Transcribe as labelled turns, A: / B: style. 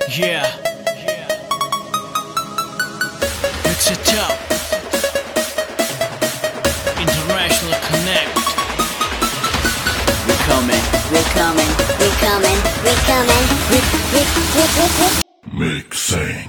A: Yeah, it's a top international connect. We're coming,
B: We're coming, we're coming, we're coming.
C: Mixing.